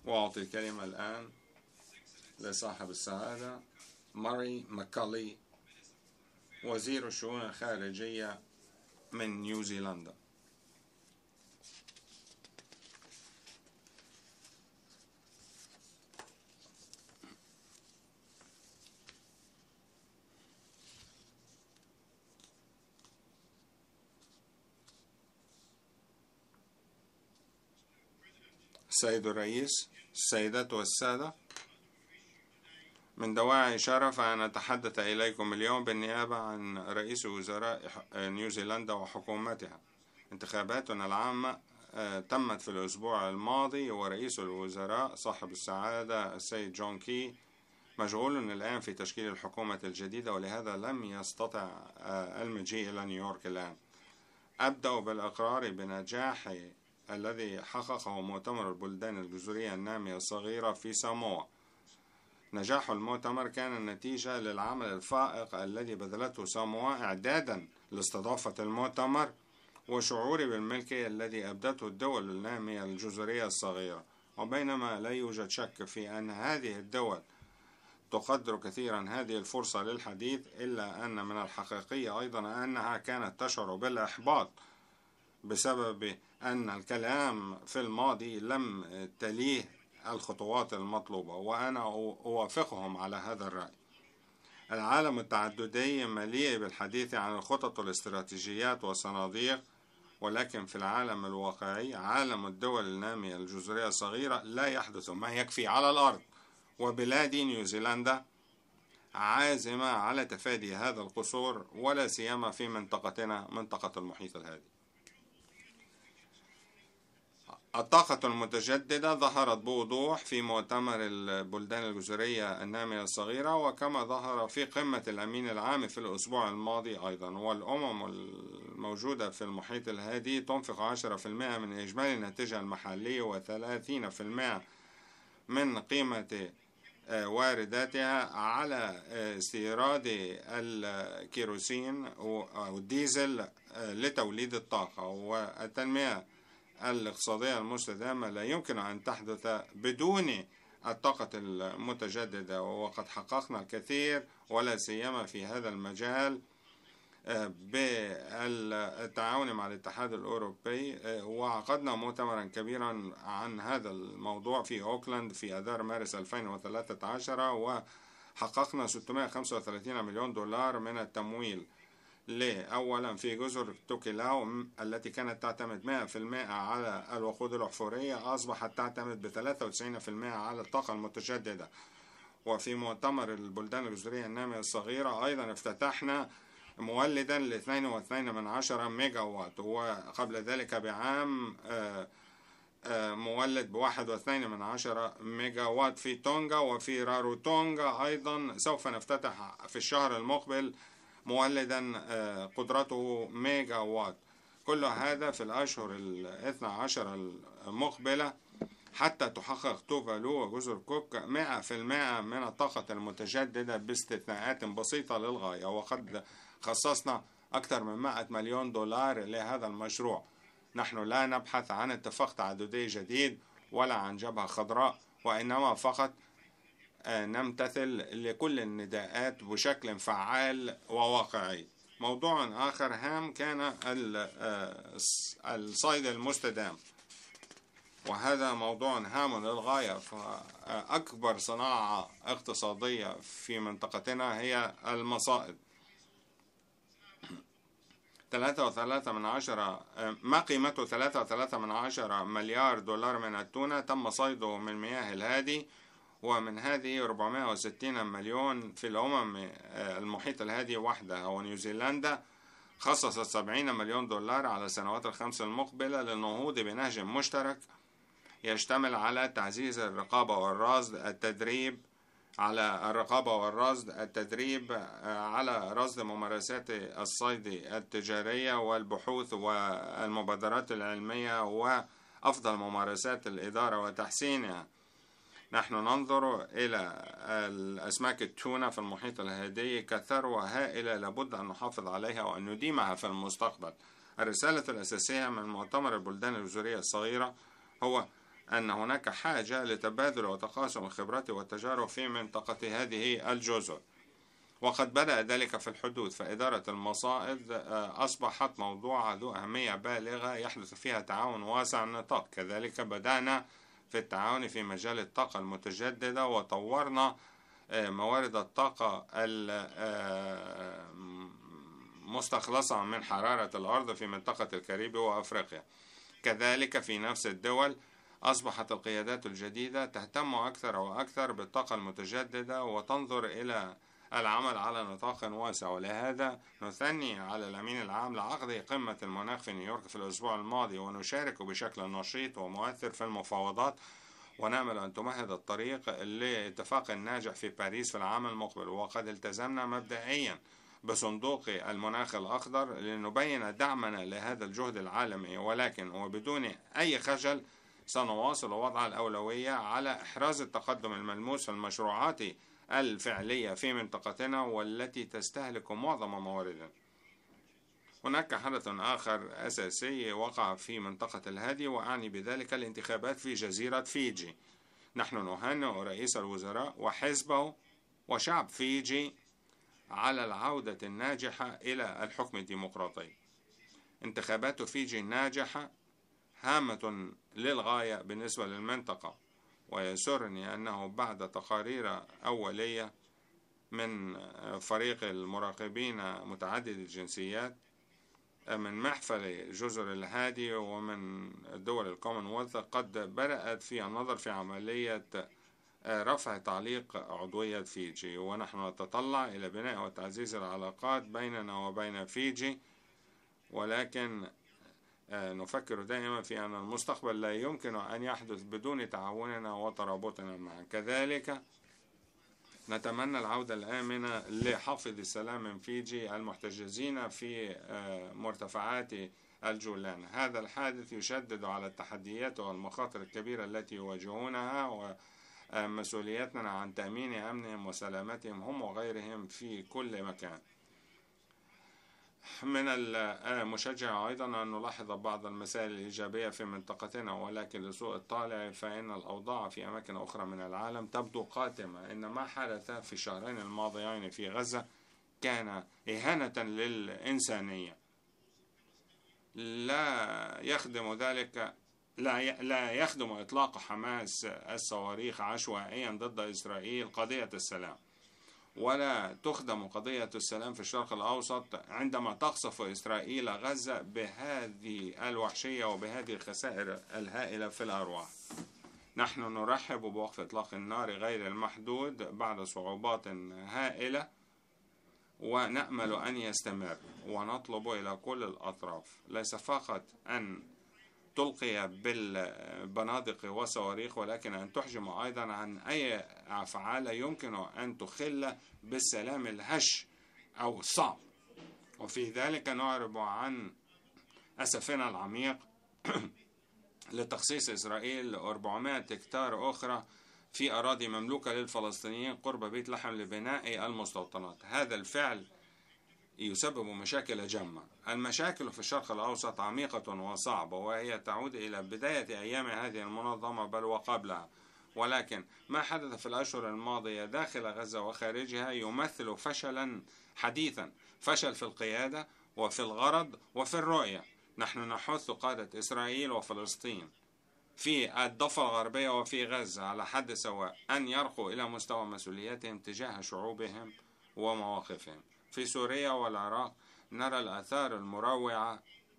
وأعطي الكلمة الآن لصاحب السعادة ماري ماكالي، وزير الشؤون الخارجية من نيوزيلندا. السيد الرئيس، السيدات والسادة، من دواعي شرف أن أتحدث إليكم اليوم بالنيابة عن رئيس وزراء نيوزيلندا وحكومتها. انتخاباتنا العامة تمت في الأسبوع الماضي، ورئيس الوزراء صاحب السعادة السيد جون كي مشغول الآن في تشكيل الحكومة الجديدة، ولهذا لم يستطع المجيء إلى نيويورك الآن. أبدأ بالإقرار بنجاح الذي حققه مؤتمر البلدان الجزرية النامية الصغيرة في ساموا. نجاح المؤتمر كان نتيجة للعمل الفائق الذي بذلته ساموا إعدادا لاستضافة المؤتمر، وشعوري بالملكية الذي أبدته الدول النامية الجزرية الصغيرة. وبينما لا يوجد شك في أن هذه الدول تقدر كثيرا هذه الفرصة للحديث، إلا أن من الحقيقي أيضا أنها كانت تشعر بالإحباط بسبب أن الكلام في الماضي لم تليه الخطوات المطلوبة، وأنا أوافقهم على هذا الرأي. العالم التعددي مليء بالحديث عن الخطط والاستراتيجيات والصناديق، ولكن في العالم الواقعي عالم الدول النامية الجزرية الصغيرة لا يحدث ما يكفي على الأرض، وبلادي نيوزيلندا عازمة على تفادي هذا القصور، ولا سيما في منطقتنا، منطقة المحيط الهادي. الطاقة المتجددة ظهرت بوضوح في مؤتمر البلدان الجزرية النامية الصغيرة، وكما ظهر في قمة الأمين العام في الأسبوع الماضي أيضا. والأمم الموجودة في المحيط الهادي تنفق 10% من إجمالي الناتج المحلي و30% من قيمة وارداتها على استيراد الكيروسين أو الديزل لتوليد الطاقة. والتنمية الاقتصادية المستدامة لا يمكن أن تحدث بدون الطاقة المتجددة، وقد حققنا الكثير ولا سيما في هذا المجال بالتعاون مع الاتحاد الأوروبي، وعقدنا مؤتمرا كبيرا عن هذا الموضوع في أوكلاند في آذار مارس 2013، وحققنا 635 مليون دولار من التمويل أولا في جزر توكيلاو التي كانت تعتمد 100% على الوقود الأحفورية، أصبحت تعتمد ب 93% على الطاقة المتجددة. وفي مؤتمر البلدان الجزرية النامية الصغيرة أيضا افتتحنا مولدا ل 2.2 ميجا وات، وقبل ذلك بعام مولد ب1.2 ميجا وات في تونغا. وفي راروتونغا أيضا سوف نفتتح في الشهر المقبل مولدا قدرته ميجا وات. كل هذا في الأشهر 12 المقبلة، حتى تحقق توفالو وجزر كوك 100% من الطاقة المتجددة باستثناءات بسيطة للغاية. وقد خصصنا أكثر من 100 مليون دولار لهذا المشروع. نحن لا نبحث عن اتفاق تعددي جديد ولا عن جبهة خضراء، وإنما فقط نمتثل لكل النداءات بشكل فعال وواقعي. موضوع آخر هام كان الصيد المستدام، وهذا موضوع هام للغاية. فأكبر صناعة اقتصادية في منطقتنا هي المصائد. 3.3 ما قيمته 3.3 مليار دولار من التونة تم صيده من مياه الهادي، ومن هذه 460 مليون في الأمم المحيط الهادي وحدها. ونيوزيلندا خصصت 70 مليون دولار على السنوات الخمس المقبلة للنهوض بنهج مشترك يشتمل على تعزيز الرقابة والرصد، التدريب على الرقابة والرصد، التدريب على رصد ممارسات الصيد التجارية والبحوث والمبادرات العلمية وأفضل ممارسات الإدارة وتحسينها. نحن ننظر إلى الأسماك التونة في المحيط الهادي كثروة هائلة لابد أن نحافظ عليها وأن نديمها في المستقبل. الرسالة الأساسية من مؤتمر البلدان الجزرية الصغيرة هو أن هناك حاجة لتبادل وتقاسم الخبرات والتجارب في منطقة هذه الجزر، وقد بدأ ذلك في الحدود، فإدارة المصائد أصبحت موضوع ذو أهمية بالغة يحدث فيها تعاون واسع النطاق. كذلك بدأنا في التعاون في مجال الطاقة المتجددة، وطورنا موارد الطاقة المستخلصة من حرارة الأرض في منطقة الكاريبي وأفريقيا. كذلك في نفس الدول أصبحت القيادات الجديدة تهتم أكثر وأكثر بالطاقة المتجددة وتنظر إلى العمل على نطاق واسع، ولهذا نثني على الأمين العام لعقد قمة المناخ في نيويورك في الأسبوع الماضي، ونشارك بشكل نشيط ومؤثر في المفاوضات، ونأمل أن تمهد الطريق لاتفاق ناجح في باريس في العام المقبل. وقد التزمنا مبدئيا بصندوق المناخ الأخضر لنبين دعمنا لهذا الجهد العالمي، ولكن وبدون أي خجل سنواصل وضع الأولوية على إحراز التقدم الملموس في المشروعات الفعلية في منطقتنا والتي تستهلك معظم مواردنا. هناك حدث آخر أساسي وقع في منطقة الهادي، وأعني بذلك الانتخابات في جزيرة فيجي. نحن نهنئ رئيس الوزراء وحزبه وشعب فيجي على العودة الناجحة إلى الحكم الديمقراطي. انتخابات فيجي ناجحة هامة للغاية بالنسبة للمنطقة، ويسرني أنه بعد تقارير أولية من فريق المراقبين متعدد الجنسيات من محفل جزر الهادي ومن دول الكومنولث قد بدأت في النظر في عملية رفع تعليق عضوية فيجي، ونحن نتطلع إلى بناء وتعزيز العلاقات بيننا وبين فيجي، ولكن نفكر دائما في أن المستقبل لا يمكن أن يحدث بدون تعاوننا وترابطنا معا. كذلك نتمنى العودة الآمنة لحافظ السلام من فيجي المحتجزين في مرتفعات الجولان. هذا الحادث يشدد على التحديات والمخاطر الكبيرة التي يواجهونها، ومسؤوليتنا عن تأمين أمنهم وسلامتهم هم وغيرهم في كل مكان. من المشجع أيضا أن نلاحظ بعض المسائل الإيجابية في منطقتنا، ولكن لسوء الطالع فإن الأوضاع في أماكن أخرى من العالم تبدو قاتمة. إن ما حدث في الشهرين الماضيين في غزة كان إهانة للإنسانية، لا يخدم إطلاق حماس الصواريخ عشوائيا ضد إسرائيل قضية السلام، ولا تخدم قضية السلام في الشرق الأوسط عندما تقصف إسرائيل غزة بهذه الوحشية وبهذه الخسائر الهائلة في الأرواح. نحن نرحب بوقف إطلاق النار غير المحدود بعد صعوبات هائلة، ونأمل أن يستمر، ونطلب إلى كل الأطراف ليس فقط أن تلقي بالبنادق والصواريخ، ولكن أن تحجم أيضا عن أي أفعال يمكن أن تخل بالسلام الهش أو الصعب. وفي ذلك نعرب عن أسفنا العميق لتخصيص إسرائيل 400 هكتار أخرى في أراضي مملوكة للفلسطينيين قرب بيت لحم لبناء المستوطنات. هذا الفعل يسبب مشاكل جمة. المشاكل في الشرق الأوسط عميقة وصعبة، وهي تعود إلى بداية أيام هذه المنظمة بل وقبلها، ولكن ما حدث في الأشهر الماضية داخل غزة وخارجها يمثل فشلا حديثا، فشل في القيادة وفي الغرض وفي الرؤية. نحن نحث قادة إسرائيل وفلسطين في الضفة الغربية وفي غزة على حد سواء أن يرقوا إلى مستوى مسؤولياتهم تجاه شعوبهم ومواقفهم. في سوريا والعراق نرى الآثار المروعة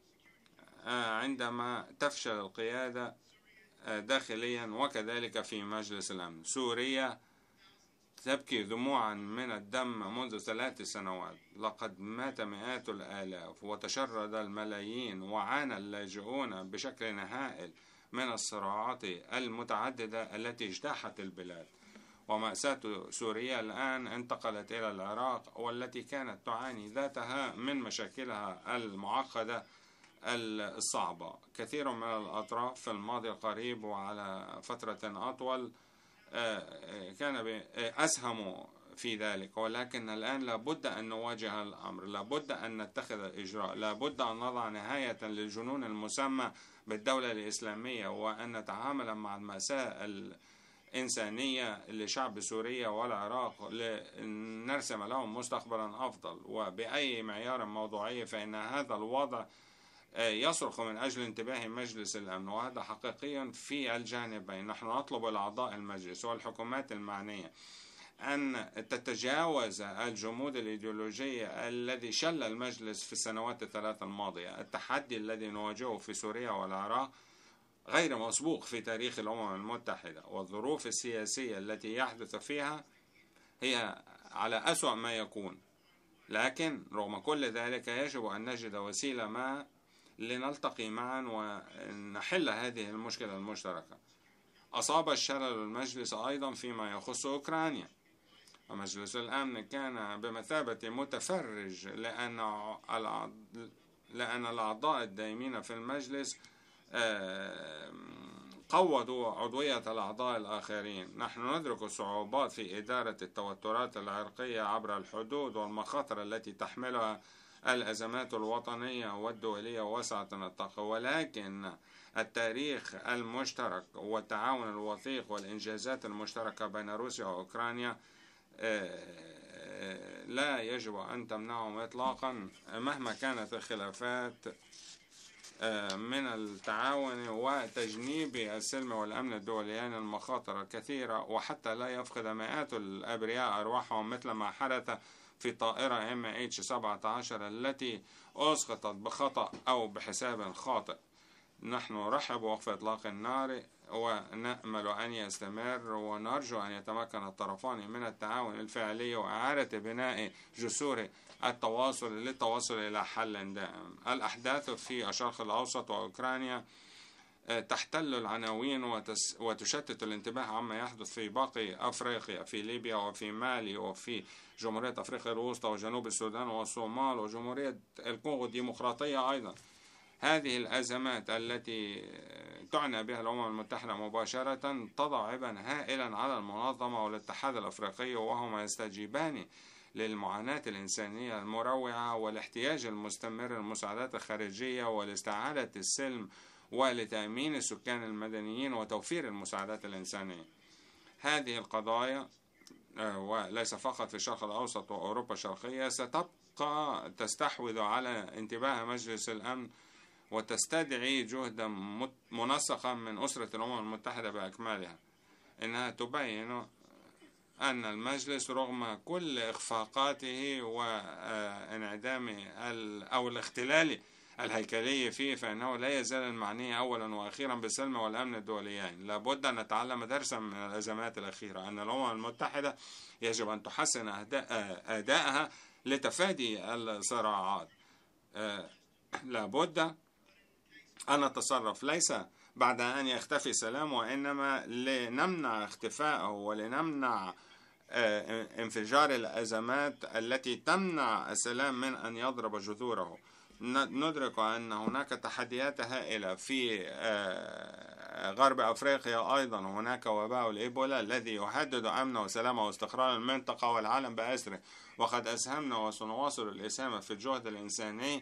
عندما تفشل القيادة داخليا، وكذلك في مجلس الأمن. سوريا تبكي دموعا من الدم منذ 3 سنوات، لقد مات مئات الآلاف وتشرد الملايين، وعانى اللاجئون بشكل هائل من الصراعات المتعددة التي اجتاحت البلاد. ومأساة سوريا الآن انتقلت إلى العراق، والتي كانت تعاني ذاتها من مشاكلها المعقدة الصعبة. كثير من الأطراف في الماضي القريب وعلى فترة أطول كان أسهموا في ذلك، ولكن الآن لابد أن نواجه الأمر، لابد أن نتخذ إجراء، لابد أن نضع نهاية للجنون المسمى بالدولة الإسلامية، وأن نتعامل مع المأساة الإنسانية لشعب سوريا والعراق لنرسم لهم مستقبلا أفضل وبأي معيار موضوعي. فإن هذا الوضع يصرخ من أجل انتباه مجلس الأمن، وهذا حقيقي في الجانبين. نحن نطلب الأعضاء المجلس والحكومات المعنية أن تتجاوز الجمود الإيديولوجي الذي شل المجلس في السنوات الثلاث الماضية. التحدي الذي نواجهه في سوريا والعراق غير مسبوق في تاريخ الأمم المتحدة، والظروف السياسية التي يحدث فيها هي على أسوأ ما يكون. لكن رغم كل ذلك يجب أن نجد وسيلة ما لنلتقي معا ونحل هذه المشكلة المشتركة. أصاب الشلل المجلس أيضا فيما يخص أوكرانيا، ومجلس الأمن كان بمثابة متفرج لأن الأعضاء الدائمين في المجلس قوضوا عضوية الأعضاء الآخرين. نحن ندرك الصعوبات في إدارة التوترات العرقية عبر الحدود والمخاطر التي تحملها الأزمات الوطنية والدولية واسعة النطاق، ولكن التاريخ المشترك والتعاون الوثيق والإنجازات المشتركة بين روسيا وأوكرانيا لا يجب أن تمنعهم إطلاقا مهما كانت الخلافات من التعاون وتجنيب السلم والأمن الدوليين المخاطر الكثيرة، وحتى لا يفقد مئات الأبرياء أرواحهم مثل ما حدث في طائرة MH17 التي أسقطت بخطأ أو بحساب خاطئ. نحن نرحب بوقف إطلاق النار ونأمل أن يستمر، ونرجو أن يتمكن الطرفان من التعاون الفعلي وإعادة بناء جسور التواصل للتوصل إلى حل دائم. الأحداث في الشرق الأوسط وأوكرانيا تحتل العناوين وتشتت الانتباه عما يحدث في باقي أفريقيا، في ليبيا وفي مالي وفي جمهورية أفريقيا الوسطى وجنوب السودان والصومال وجمهورية الكونغو الديمقراطية أيضا. هذه الأزمات التي تعنى بها الأمم المتحدة مباشرة تضع عبئا هائلا على المنظمة والاتحاد الأفريقي، وهما يستجيبان للمعاناة الإنسانية المروعة والاحتياج المستمر للمساعدات الخارجية ولاستعادة السلم ولتأمين السكان المدنيين وتوفير المساعدات الإنسانية. هذه القضايا وليس فقط في الشرق الأوسط وأوروبا الشرقية ستبقى تستحوذ على انتباه مجلس الأمن وتستدعي جهدا منسقا من أسرة الأمم المتحدة بأكملها. إنها تبين أن المجلس رغم كل إخفاقاته وانعدام أو الاختلال الهيكلي فيه، فإنه لا يزال المعني أولا وأخيرا بالسلم والأمن الدوليين. لابد أن نتعلم درسا من الأزمات الأخيرة، أن الأمم المتحدة يجب أن تحسن أدائها لتفادي الصراعات. لابد أن نتصرف ليس بعد أن يختفي السلام، وإنما لنمنع اختفاءه ولنمنع انفجار الأزمات التي تمنع السلام من أن يضرب جذوره. ندرك أن هناك تحديات هائلة في غرب أفريقيا أيضا. هناك وباء الإيبولا الذي يهدد أمن وسلام واستقرار المنطقة والعالم بأسره، وقد أسهمنا وسنواصل الإسهام في الجهد الإنساني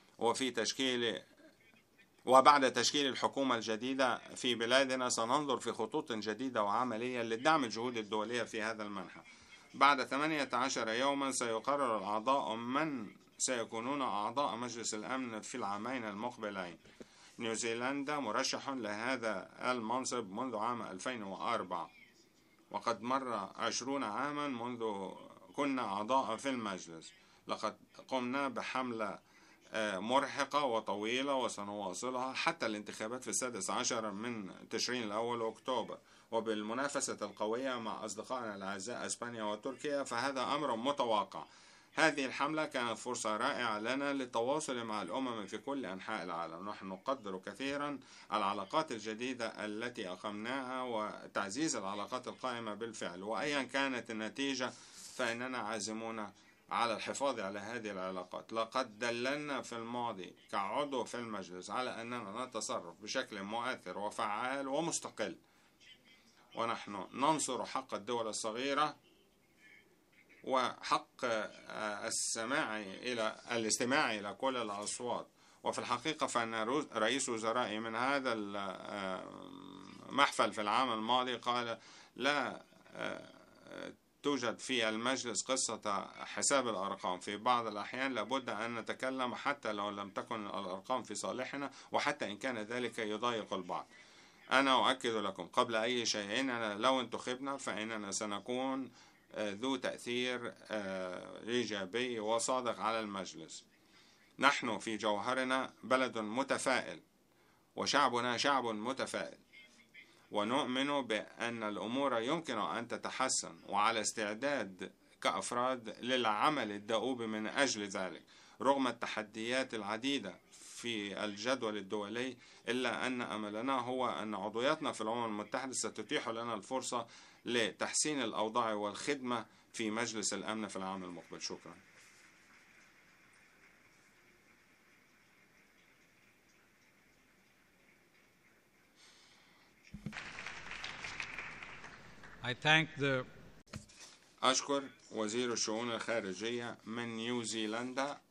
وبعد تشكيل الحكومة الجديدة في بلادنا سننظر في خطوط جديدة وعملية لدعم الجهود الدولية في هذا المنحى. بعد 18 يوما سيقرر الأعضاء من سيكونون أعضاء مجلس الأمن في العامين المقبلين. نيوزيلندا مرشح لهذا المنصب منذ عام 2004، وقد مر 20 عاما منذ كنا أعضاء في المجلس. لقد قمنا بحملة مرهقة وطويلة وسنواصلها حتى الانتخابات في 16 من تشرين الأول أكتوبر، وبالمنافسة القوية مع أصدقائنا الأعزاء أسبانيا وتركيا، فهذا أمر متوقع. هذه الحملة كانت فرصة رائعة لنا للتواصل مع الأمم في كل أنحاء العالم. نحن نقدر كثيرا العلاقات الجديدة التي أقمناها وتعزيز العلاقات القائمة بالفعل، وأيا كانت النتيجة فإننا عازمون على الحفاظ على هذه العلاقات. لقد دللنا في الماضي كعضو في المجلس على أننا نتصرف بشكل مؤثر وفعال ومستقل، ونحن ننصر حق الدول الصغيرة وحق الاستماع إلى كل الأصوات. وفي الحقيقة فإن رئيس وزراء من هذا المحفل في العام الماضي قال لا توجد في المجلس قصة حساب الأرقام، في بعض الأحيان لابد أن نتكلم حتى لو لم تكن الأرقام في صالحنا وحتى إن كان ذلك يضايق البعض. أنا أؤكد لكم قبل أي شيء أننا لو انتخبنا فإننا سنكون ذو تأثير إيجابي وصادق على المجلس. نحن في جوهرنا بلد متفائل وشعبنا شعب متفائل، ونؤمن بأن الأمور يمكن أن تتحسن وعلى استعداد كأفراد للعمل الدؤوب من أجل ذلك رغم التحديات العديدة في الجدول الدولي، إلا أن أملنا هو أن عضويتنا في الأمم المتحدة ستتيح لنا الفرصة لتحسين الأوضاع والخدمة في مجلس الأمن في العام المقبل. شكرا. أشكر وزير الشؤون الخارجية من نيوزيلندا